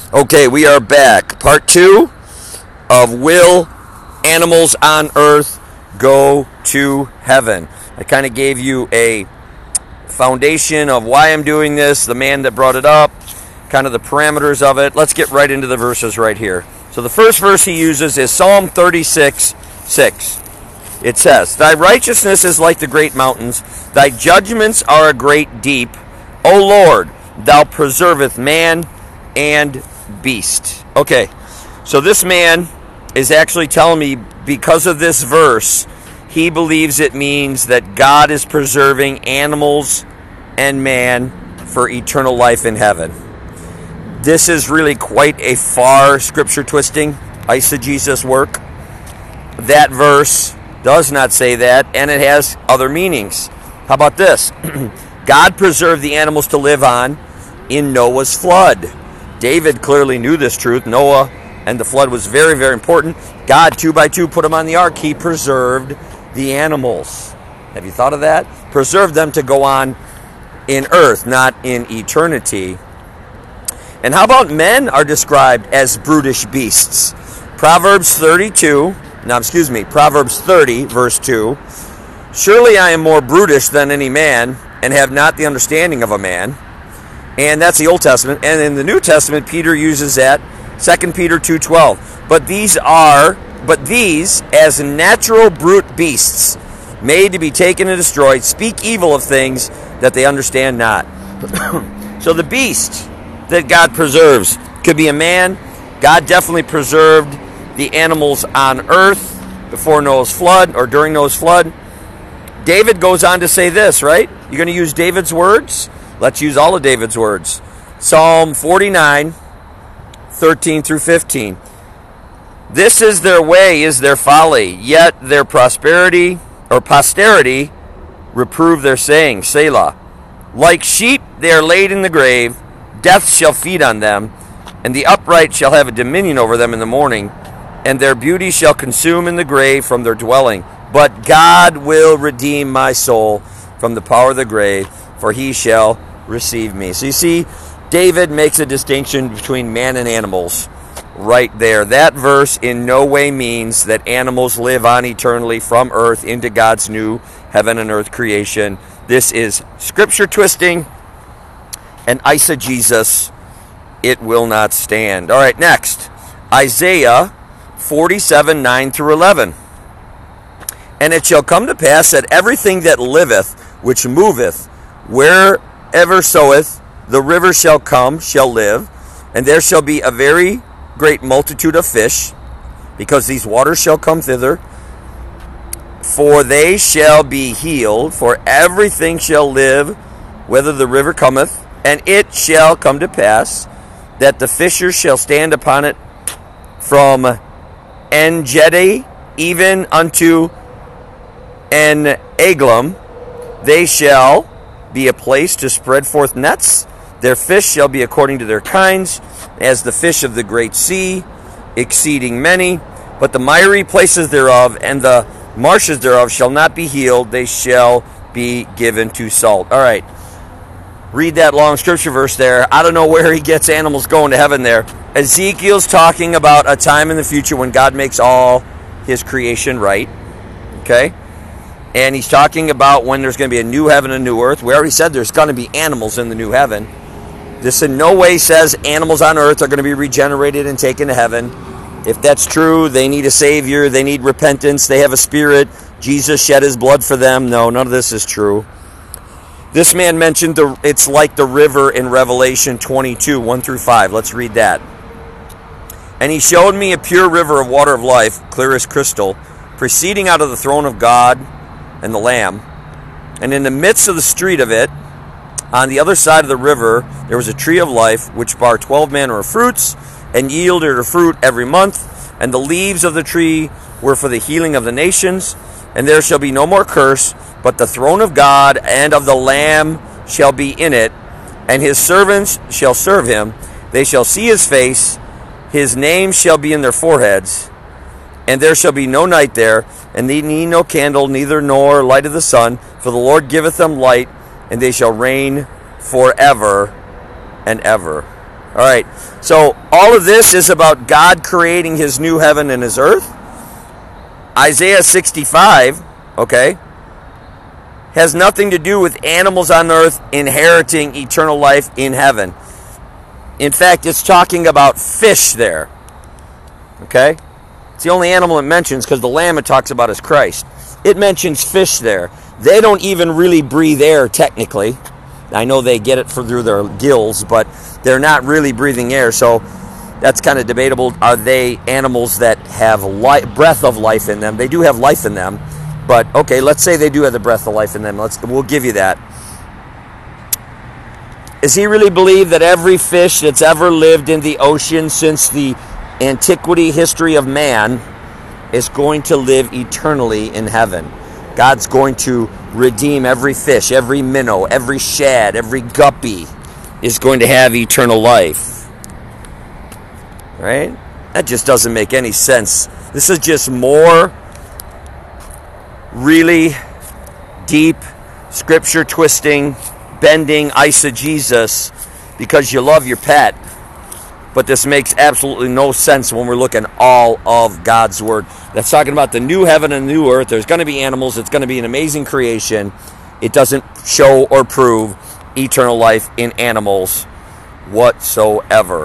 Okay, we are back. Part 2 of Will Animals on Earth Go to Heaven? I kind of gave you a foundation of why I'm doing this, the man that brought it up, kind of the parameters of it. Let's get right into the verses right here. So the first verse he uses is Psalm 36:6. It says, "Thy righteousness is like the great mountains, thy judgments are a great deep. O Lord, thou preserveth man and beast." Okay, so this man is actually telling me, because of this verse, he believes it means that God is preserving animals and man for eternal life in heaven. This is really quite a far scripture twisting eisegesis work. That verse does not say that, and it has other meanings. How about this? God preserved the animals to live on in Noah's flood. David clearly knew this truth. Noah and the flood was very, very important. God, 2 by 2, put them on the ark. He preserved the animals. Have you thought of that? Preserved them to go on in earth, not in eternity. And how about men are described as brutish beasts? Proverbs 30, verse 2. "Surely I am more brutish than any man, and have not the understanding of a man." And that's the Old Testament. And in the New Testament, Peter uses that, 2 Peter 2:12. But these, as natural brute beasts, made to be taken and destroyed, speak evil of things that they understand not. So the beast that God preserves could be a man. God definitely preserved the animals on earth before Noah's flood, or during Noah's flood. David goes on to say this, right? You're going to use David's words? Let's use all of David's words. Psalm 49, 13 through 15. "This is their way, is their folly, yet their posterity reprove their saying, Selah. Like sheep they are laid in the grave, death shall feed on them, and the upright shall have a dominion over them in the morning, and their beauty shall consume in the grave from their dwelling. But God will redeem my soul from the power of the grave, for he shall receive me." So you see, David makes a distinction between man and animals right there. That verse in no way means that animals live on eternally from earth into God's new heaven and earth creation. This is scripture twisting and eisegesis. It will not stand. All right, next. Isaiah 47, 9 through 11. "And it shall come to pass that everything that liveth, which moveth, wherever soweth, the river shall live, and there shall be a very great multitude of fish, because these waters shall come thither. For they shall be healed, for everything shall live, whither the river cometh. And it shall come to pass that the fishers shall stand upon it from En-gedi even unto En-eglaim. They shall be a place to spread forth nets. Their fish shall be according to their kinds, as the fish of the great sea, exceeding many. But the miry places thereof and the marshes thereof shall not be healed. They shall be given to salt." All right. Read that long scripture verse there. I don't know where he gets animals going to heaven there. Ezekiel's talking about a time in the future when God makes all his creation right. Okay? And he's talking about when there's going to be a new heaven and a new earth. We already said there's going to be animals in the new heaven. This in no way says animals on earth are going to be regenerated and taken to heaven. If that's true, they need a Savior, they need repentance, they have a spirit, Jesus shed his blood for them. No, none of this is true. This man mentioned it's like the river in Revelation 22, 1 through 5. Let's read that. "And he showed me a pure river of water of life, clear as crystal, proceeding out of the throne of God and the Lamb. And in the midst of the street of it, on the other side of the river, there was a tree of life, which bare 12 manner of fruits, and yielded her fruit every month. And the leaves of the tree were for the healing of the nations. And there shall be no more curse, but the throne of God and of the Lamb shall be in it, and his servants shall serve him. They shall see his face, his name shall be in their foreheads. And there shall be no night there, and they need no candle, neither nor light of the sun, for the Lord giveth them light, and they shall reign forever and ever." All right, so all of this is about God creating his new heaven and his earth. Isaiah 65, okay, has nothing to do with animals on earth inheriting eternal life in heaven. In fact, it's talking about fish there, okay? It's the only animal it mentions because the lamb it talks about is Christ. It mentions fish there. They don't even really breathe air technically. I know they get it through their gills, but they're not really breathing air, so that's kind of debatable. Are they animals that have breath of life in them? They do have life in them, but okay, let's say they do have the breath of life in them. We'll give you that. Does he really believe that every fish that's ever lived in the ocean since the antiquity history of man is going to live eternally in heaven? God's going to redeem every fish, every minnow, every shad, every guppy is going to have eternal life. Right? That just doesn't make any sense. This is just more really deep scripture twisting, bending eisegesis because you love your pet. But this makes absolutely no sense when we're looking all of God's word. That's talking about the new heaven and new earth. There's going to be animals. It's going to be an amazing creation. It doesn't show or prove eternal life in animals whatsoever.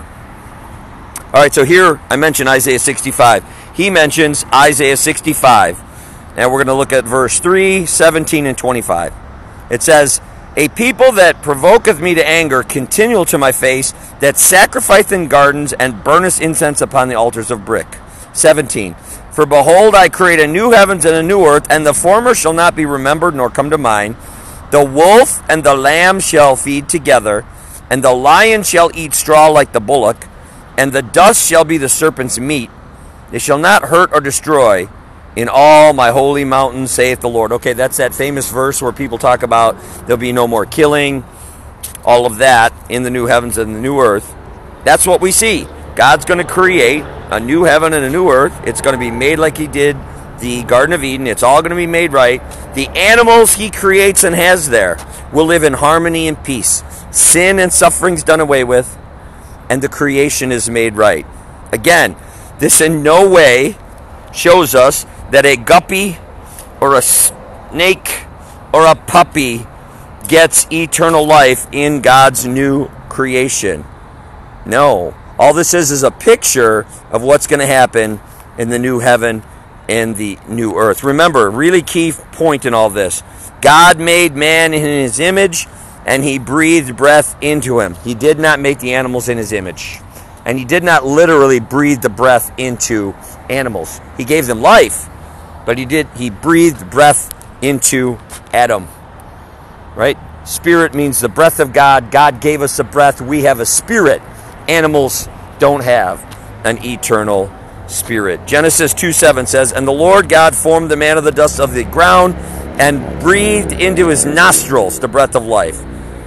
All right, so here I mentioned Isaiah 65. He mentions Isaiah 65. And we're going to look at verse 3, 17, and 25. It says, "A people that provoketh me to anger, continual to my face, that sacrifice in gardens and burneth incense upon the altars of brick." 17. "For behold, I create a new heavens and a new earth, and the former shall not be remembered nor come to mind. The wolf and the lamb shall feed together, and the lion shall eat straw like the bullock, and the dust shall be the serpent's meat. They shall not hurt or destroy in all my holy mountain, saith the Lord." Okay, that's that famous verse where people talk about there'll be no more killing, all of that in the new heavens and the new earth. That's what we see. God's going to create a new heaven and a new earth. It's going to be made like he did the Garden of Eden. It's all going to be made right. The animals he creates and has there will live in harmony and peace. Sin and suffering's done away with, and the creation is made right. Again, this in no way shows us that a guppy or a snake or a puppy gets eternal life in God's new creation. No. All this is a picture of what's going to happen in the new heaven and the new earth. Remember, really key point in all this. God made man in his image, and he breathed breath into him. He did not make the animals in his image. And he did not literally breathe the breath into animals. He gave them life, but he breathed breath into Adam. Right? Spirit means the breath of God. God gave us a breath. We have a spirit. Animals don't have an eternal spirit. Genesis 2:7 says, "And the Lord God formed the man of the dust of the ground and breathed into his nostrils the breath of life.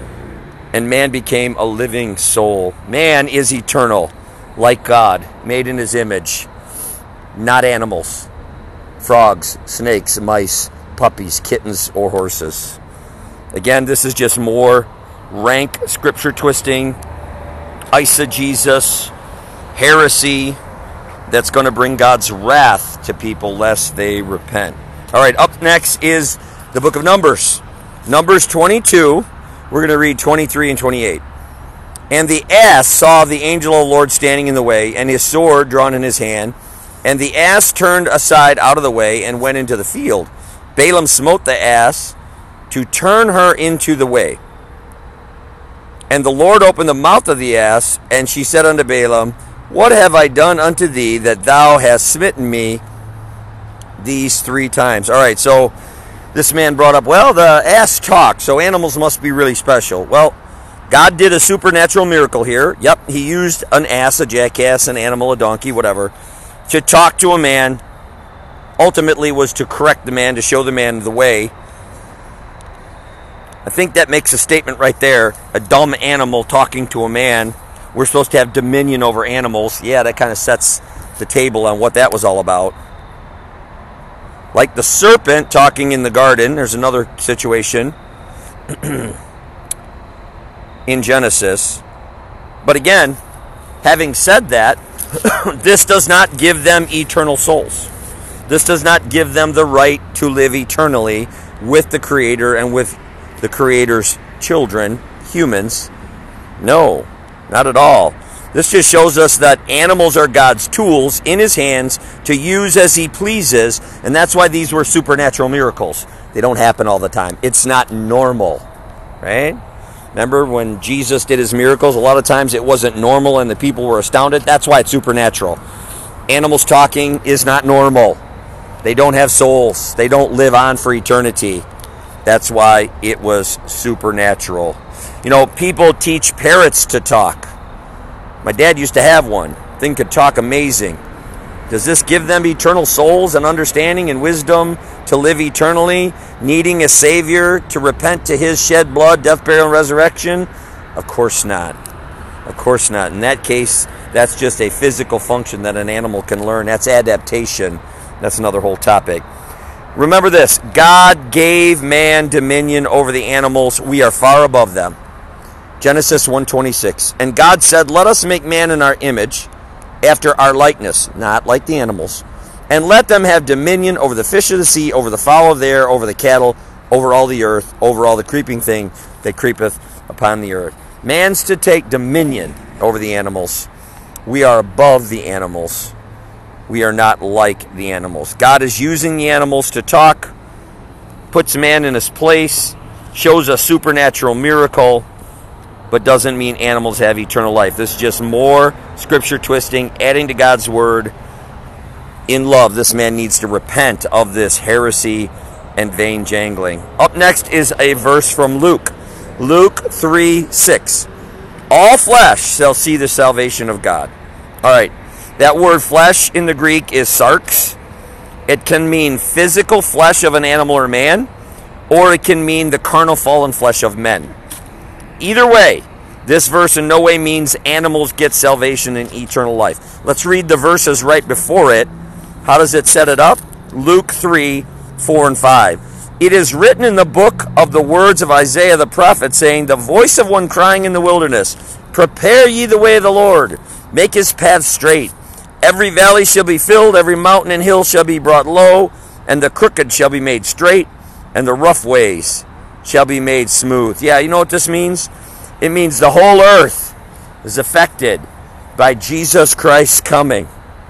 And man became a living soul." Man is eternal, like God, made in his image, not animals. Frogs, snakes, mice, puppies, kittens, or horses. Again, this is just more rank scripture twisting, eisegesis, heresy that's going to bring God's wrath to people lest they repent. All right, up next is the book of Numbers. Numbers 22. We're going to read 23 and 28. "And the ass saw the angel of the Lord standing in the way, and his sword drawn in his hand. And the ass turned aside out of the way and went into the field. Balaam smote the ass to turn her into the way. And the Lord opened the mouth of the ass, and she said unto Balaam, What have I done unto thee that thou hast smitten me these 3 times? All right, so this man brought up, well, the ass talked, so animals must be really special. Well, God did a supernatural miracle here. Yep, he used an ass, a jackass, an animal, a donkey, whatever, to talk to a man. Ultimately was to correct the man, to show the man the way. I think that makes a statement right there. A dumb animal talking to a man. We're supposed to have dominion over animals. Yeah, that kind of sets the table on what that was all about. Like the serpent talking in the garden. There's another situation in Genesis. But again, Having said that, this does not give them eternal souls. This does not give them the right to live eternally with the Creator and with the Creator's children, humans. No, not at all. This just shows us that animals are God's tools in his hands to use as he pleases, and that's why these were supernatural miracles. They don't happen all the time. It's not normal, right? Remember when Jesus did his miracles, a lot of times it wasn't normal and the people were astounded. That's why it's supernatural. Animals talking is not normal. They don't have souls. They don't live on for eternity. That's why it was supernatural. You know, people teach parrots to talk. My dad used to have one. Thing could talk amazing. Does this give them eternal souls and understanding and wisdom to live eternally, needing a Savior to repent to his shed blood, death, burial, and resurrection? Of course not. Of course not. In that case, that's just a physical function that an animal can learn. That's adaptation. That's another whole topic. Remember this, God gave man dominion over the animals. We are far above them. Genesis 1:26. And God said, let us make man in our image, after our likeness, not like the animals, and let them have dominion over the fish of the sea, over the fowl of the air, over the cattle, over all the earth, over all the creeping thing that creepeth upon the earth. Man's to take dominion over the animals. We are above the animals. We are not like the animals. God is using the animals to talk, puts man in his place, shows a supernatural miracle, but doesn't mean animals have eternal life. This is just more scripture twisting, adding to God's word. In love, this man needs to repent of this heresy and vain jangling. Up next is a verse from Luke. Luke 3:6. All flesh shall see the salvation of God. All right. That word flesh in the Greek is sarx. It can mean physical flesh of an animal or man, or it can mean the carnal fallen flesh of men. Either way, this verse in no way means animals get salvation and eternal life. Let's read the verses right before it. How does it set it up? Luke 3:4 and 5. It is written in the book of the words of Isaiah the prophet, saying, the voice of one crying in the wilderness, prepare ye the way of the Lord, make his path straight. Every valley shall be filled, every mountain and hill shall be brought low, and the crooked shall be made straight, and the rough ways shall be made smooth. Yeah, you know what this means? It means the whole earth is affected by Jesus Christ's coming.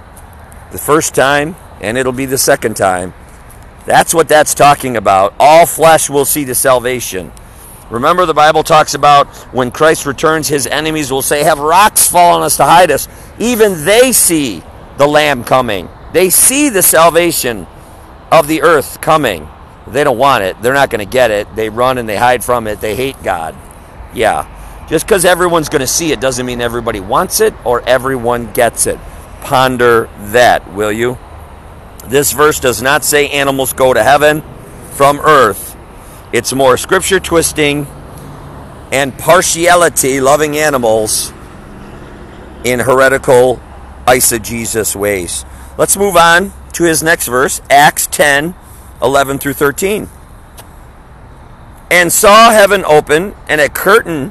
The first time, and it'll be the second time. That's what that's talking about. All flesh will see the salvation. Remember, the Bible talks about when Christ returns, his enemies will say, have rocks fall on us to hide us. Even they see the Lamb coming. They see the salvation of the earth coming. They don't want it. They're not going to get it. They run and they hide from it. They hate God. Yeah. Just because everyone's going to see it doesn't mean everybody wants it or everyone gets it. Ponder that, will you? This verse does not say animals go to heaven from earth. It's more scripture twisting and partiality, loving animals in heretical eisegesis ways. Let's move on to his next verse, Acts 10:11 through 13. And saw heaven open, and a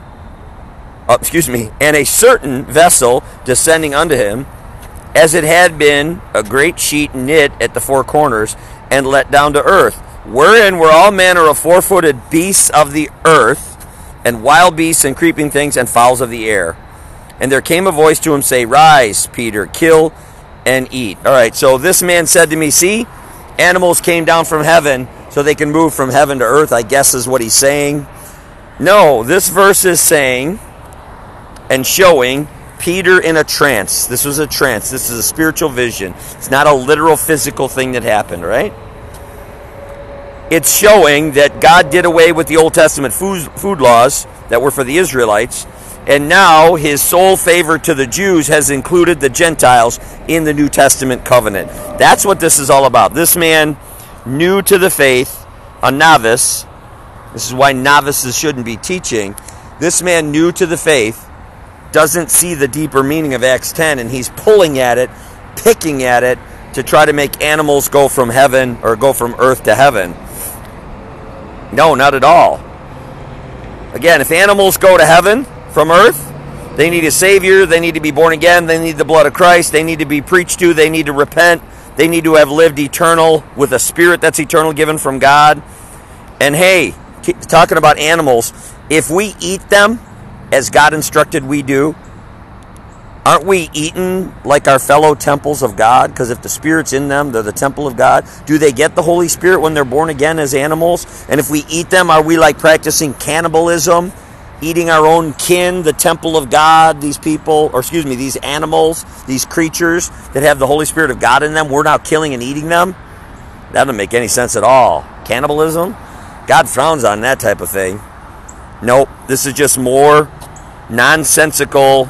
certain vessel descending unto him, as it had been a great sheet knit at the four corners, and let down to earth, wherein were all manner of four-footed beasts of the earth, and wild beasts, and creeping things, and fowls of the air. And there came a voice to him, say, rise, Peter, kill and eat. All right, so this man said to me, see, animals came down from heaven, so they can move from heaven to earth, I guess is what he's saying. No, this verse is saying and showing Peter in a trance. This was a trance. This is a spiritual vision. It's not a literal physical thing that happened, right? It's showing that God did away with the Old Testament food laws that were for the Israelites, and now his sole favor to the Jews has included the Gentiles in the New Testament covenant. That's what this is all about. This man, new to the faith, a novice, this is why novices shouldn't be teaching. This man, new to the faith, doesn't see the deeper meaning of Acts 10, and he's pulling at it, picking at it, to try to make animals go from heaven, or go from earth to heaven. No, not at all. Again, if animals go to heaven from earth, They need a Savior. They need to be born again. They need the blood of Christ. They need to be preached to. They need to repent. They need to have lived eternal with a spirit that's eternal given from God. And hey, talking about animals, if we eat them as God instructed we do, aren't we eaten like our fellow temples of God? Because if the Spirit's in them, they're the temple of God. Do they get the Holy Spirit when they're born again as animals? And if we eat them, are we like practicing cannibalism? Eating our own kin, the temple of God, these people, or excuse me, these animals, these creatures that have the Holy Spirit of God in them, we're now killing and eating them? That doesn't make any sense at all. Cannibalism? God frowns on that type of thing. Nope, this is just more nonsensical,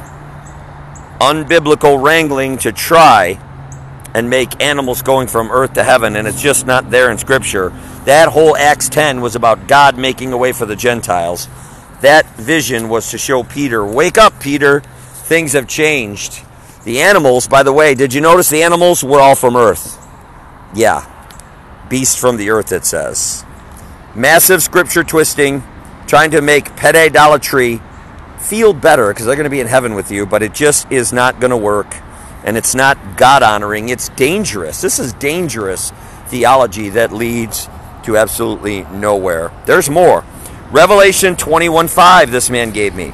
unbiblical wrangling to try and make animals going from earth to heaven, and it's just not there in Scripture. That whole Acts 10 was about God making a way for the Gentiles. That vision was to show Peter, wake up, Peter, things have changed. The animals, by the way, did you notice the animals were all from earth? Yeah, beasts from the earth, it says. Massive Scripture twisting, trying to make pet idolatry feel better because they're going to be in heaven with you, but it just is not going to work, and it's not God-honoring. It's dangerous. This is dangerous theology that leads to absolutely nowhere. There's more. Revelation 21:5, this man gave me.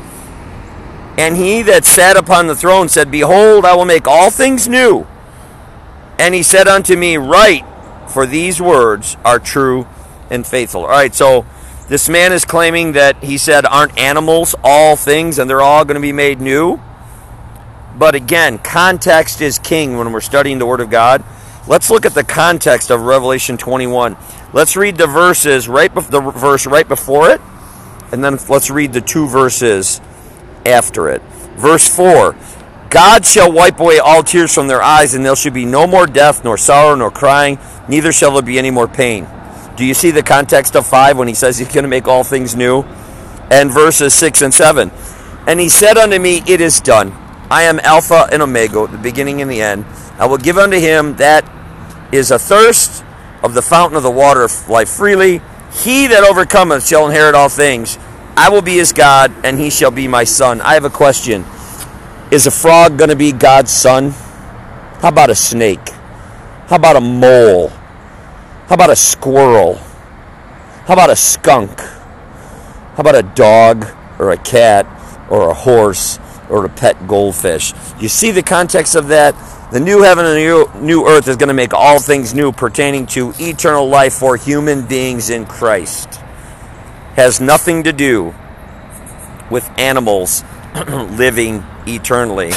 And he that sat upon the throne said, Behold, I will make all things new. And he said unto me, Write, for these words are true and faithful. All right, so this man is claiming that he said, aren't animals all things and they're all going to be made new? But again, context is king when we're studying the Word of God. Let's look at the context of Revelation 21. Let's read the verses the verse right before it, and then let's read the 2 verses after it. Verse 4, God shall wipe away all tears from their eyes, and there shall be no more death, nor sorrow, nor crying, neither shall there be any more pain. Do you see the context of 5 when he says he's going to make all things new? And verses 6 and 7. And he said unto me, It is done. I am Alpha and Omega, the beginning and the end. I will give unto him that is athirst of the fountain of the water of life freely. He that overcometh shall inherit all things. I will be his God, and he shall be my son. I have a question. Is a frog going to be God's son? How about a snake? How about a mole? How about a squirrel? How about a skunk? How about a dog or a cat or a horse or a pet goldfish? You see the context of that? The new heaven and the new earth is going to make all things new pertaining to eternal life for human beings in Christ. Has nothing to do with animals living eternally.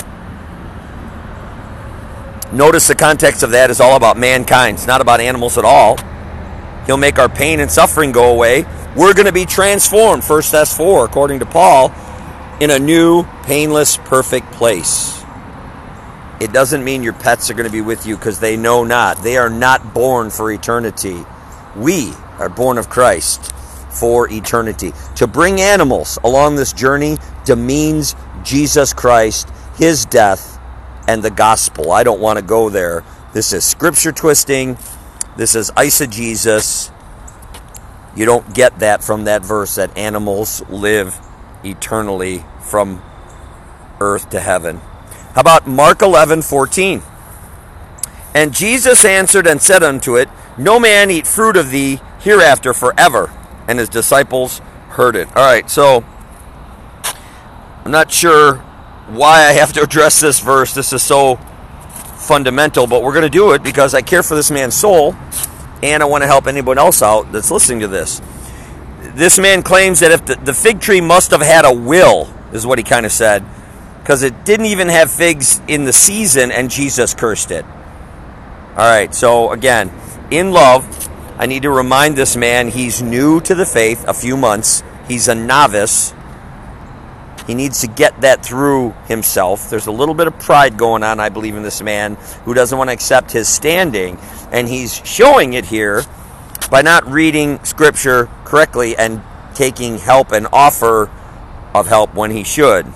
Notice the context of that is all about mankind. It's not about animals at all. He'll make our pain and suffering go away. We're going to be transformed, 1 Thess 4, according to Paul, in a new, painless, perfect place. It doesn't mean your pets are going to be with you because they know not. They are not born for eternity. We are born of Christ for eternity. To bring animals along this journey demeans Jesus Christ, his death, and the gospel. I don't want to go there. This is scripture twisting. This is eisegesis. You don't get that from that verse that animals live eternally from earth to heaven. How about Mark 11:14? And Jesus answered and said unto it, No man eat fruit of thee hereafter forever. And his disciples heard it. All right, so I'm not sure why I have to address this verse. This is so fundamental, but we're going to do it because I care for this man's soul, and I want to help anyone else out that's listening to this. This man claims that if the fig tree must have had a will, is what he kind of said, because it didn't even have figs in the season, and Jesus cursed it. All right, so again, in love, I need to remind this man he's new to the faith, a few months. He's a novice. He needs to get that through himself. There's a little bit of pride going on, I believe, in this man who doesn't want to accept his standing. And he's showing it here by not reading Scripture correctly and taking help and offer of help when he should.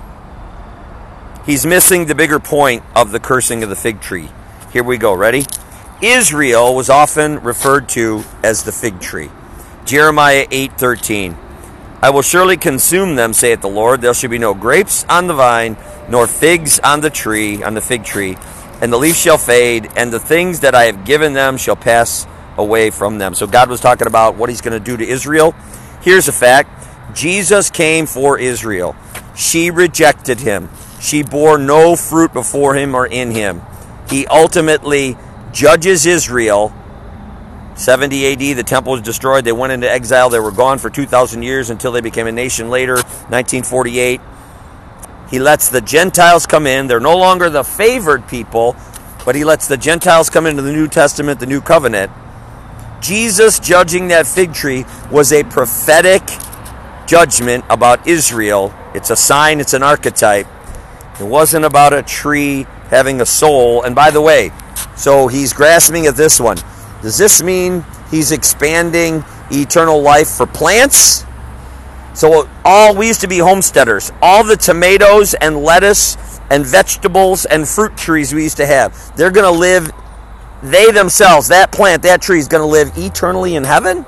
He's missing the bigger point of the cursing of the fig tree. Here we go. Ready? Israel was often referred to as the fig tree. Jeremiah 8:13. I will surely consume them, saith the Lord. There shall be no grapes on the vine, nor figs on the fig tree, and the leaf shall fade, and the things that I have given them shall pass away from them. So God was talking about what he's going to do to Israel. Here's a fact. Jesus came for Israel. She rejected him. She bore no fruit before him or in him. He ultimately judges Israel. 70 AD, the temple was destroyed. They went into exile. They were gone for 2,000 years until they became a nation later, 1948. He lets the Gentiles come in. They're no longer the favored people, but he lets the Gentiles come into the New Testament, the New Covenant. Jesus judging that fig tree was a prophetic judgment about Israel. It's a sign, it's an archetype. It wasn't about a tree having a soul. And by the way, so he's grasping at this one. Does this mean he's expanding eternal life for plants? So we used to be homesteaders. All the tomatoes and lettuce and vegetables and fruit trees we used to have, they're going to live, they themselves, that plant, that tree is going to live eternally in heaven?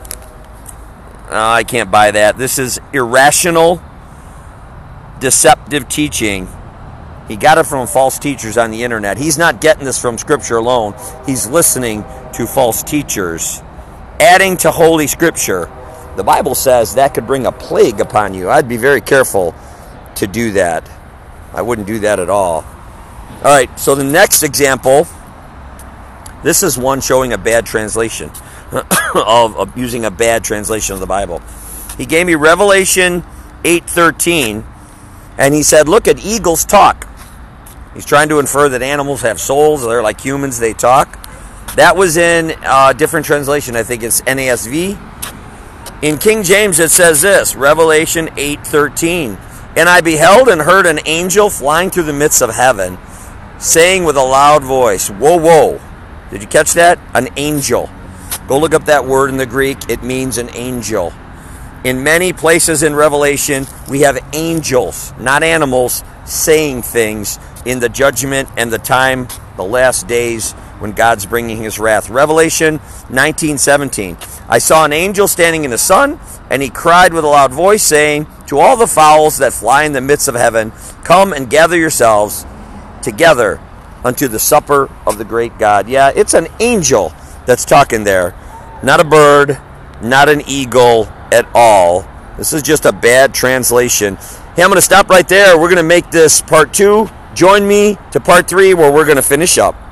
I can't buy that. This is irrational, deceptive teaching. He got it from false teachers on the internet. He's not getting this from Scripture alone. He's listening to false teachers, adding to Holy Scripture. The Bible says that could bring a plague upon you. I'd be very careful to do that. I wouldn't do that at all. All right, so the next example, this is one showing a bad translation, of using a bad translation of the Bible. He gave me Revelation 8:13, and he said, look at eagles talk. He's trying to infer that animals have souls. They're like humans. They talk. That was in a different translation. I think it's NASV. In King James, it says this, Revelation 8:13. And I beheld and heard an angel flying through the midst of heaven, saying with a loud voice, whoa, whoa. Did you catch that? An angel. Go look up that word in the Greek. It means an angel. In many places in Revelation, we have angels, not animals, saying things in the judgment and the time, the last days when God's bringing his wrath. Revelation 19:17. I saw an angel standing in the sun, and he cried with a loud voice, saying, to all the fowls that fly in the midst of heaven, come and gather yourselves together unto the supper of the great God. Yeah, it's an angel that's talking there. Not a bird, not an eagle at all. This is just a bad translation. Hey, I'm going to stop right there. We're going to make this part 2. Join me to part 3 where we're going to finish up.